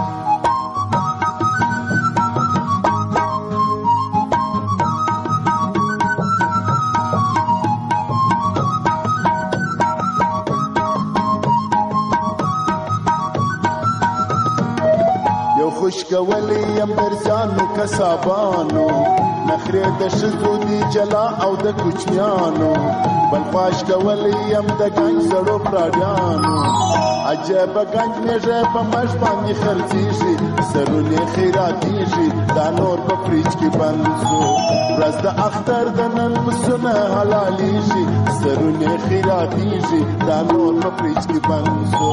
خوشکولی یم برزانو کسابانو نخری د شزو دی جلا او د کوچنیانو بل پاش کولی یم د گنج زړو پراډیانو عجب گنج میږه په مش باندې خرڅیږي سرونه خیراتیږي دا نور په فریج کې بند شو ورځ د اختر د نن پسونه حلالیږي سرونه خیراتیږي دا نور په فریج کې بند شو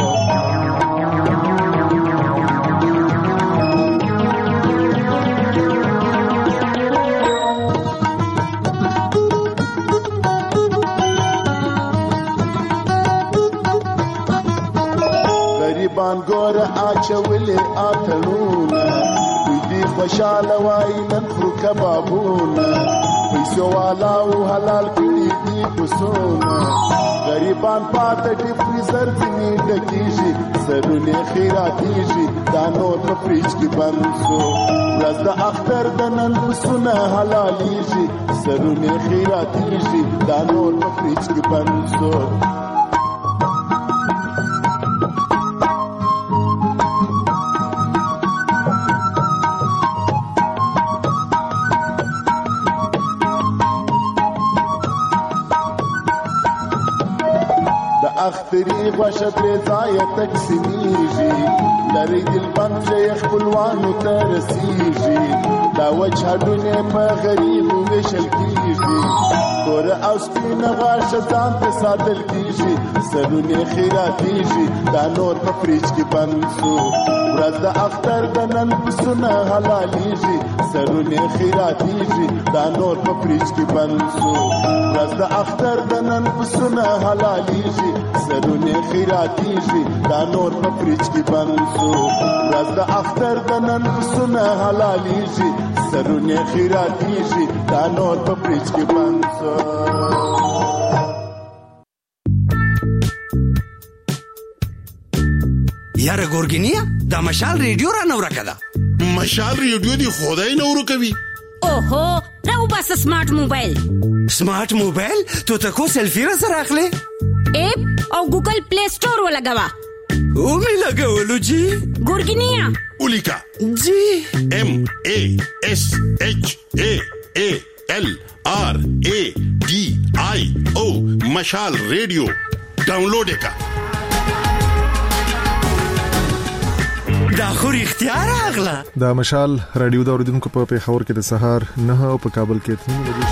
ګور اچولې اتلونه دوی خوشاله وای نن خو کبابونه پیسو والا او حلال کړي دي پسونه غریبان پاتې دي فریزر کې ډکیږي سرونه خیراتیږي دا نور په فریج کې بند شو ورځ د اختر د نن پسونه حلالیږي سرونه خیراتیږي دا نور په فریج کې بند شو اختری غوشه پرې ځایه تقسیمیږي لرې دلبند چې خپلوانو ته رسیږي دا وچ هډونه په غریبو ویشل کیږي توره او سپینه غوښه ځان ته ساتل کیږي سرونه خیراتیږي دا نور په فریج کې بند شو ورځ د اختر د نن پسونه حلالیږي سرونه خیراتیږي دا نور په فریج کې بند شو ورځ د اختر د نن پسونه حلالیږي سرونه خیراتیږي دا نور په فریج کې بند شو ورځ د اختر د نن پسونه حلالیږي سرونه خیراتیږي دا نور په فریج کې بند شو یاره ګورګینیا دا مشال ریډیو را نو راکړه مشال ریډیو دی خدای نو ورکوي اوهو راو بس سمارټ موبایل تو تکو سیلفی را سره اخلي اپ او ګوګل پلی سٹور ولګوا او می لګولو جی ګورګینیا اولیکا جی MASHALRadio مشال ریډیو ډاونلوډ کا دا خو رښتیا راغله. دا مشال رادیو دا اوریدونکو په پیښور کې د سهار 9 او په کابل کې 3 بجې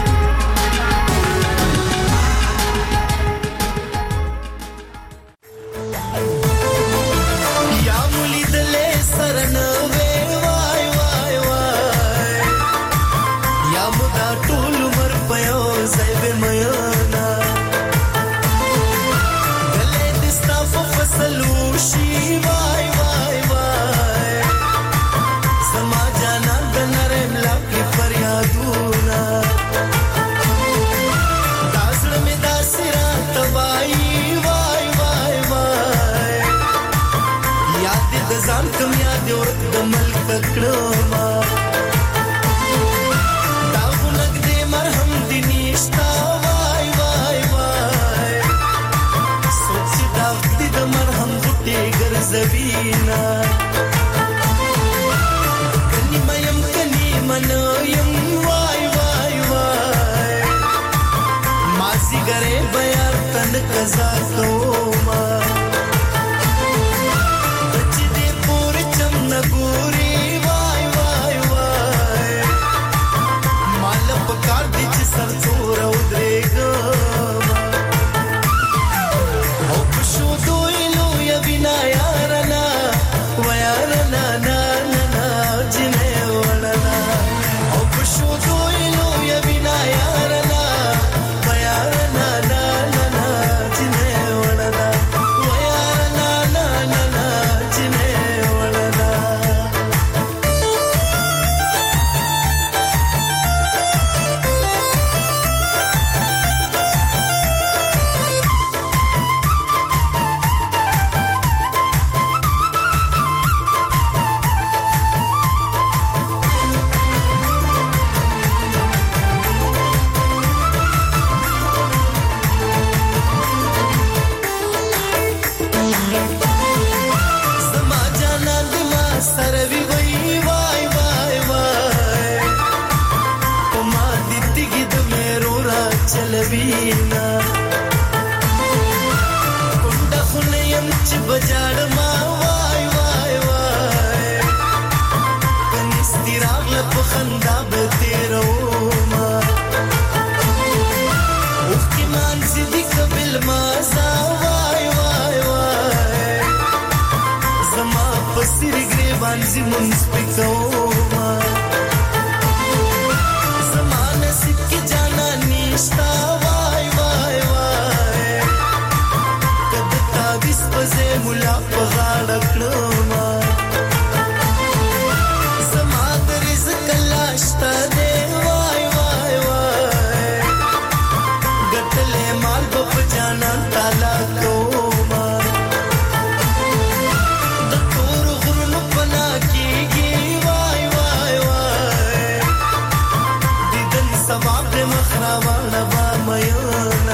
سبا د مخ را وړه با مېونه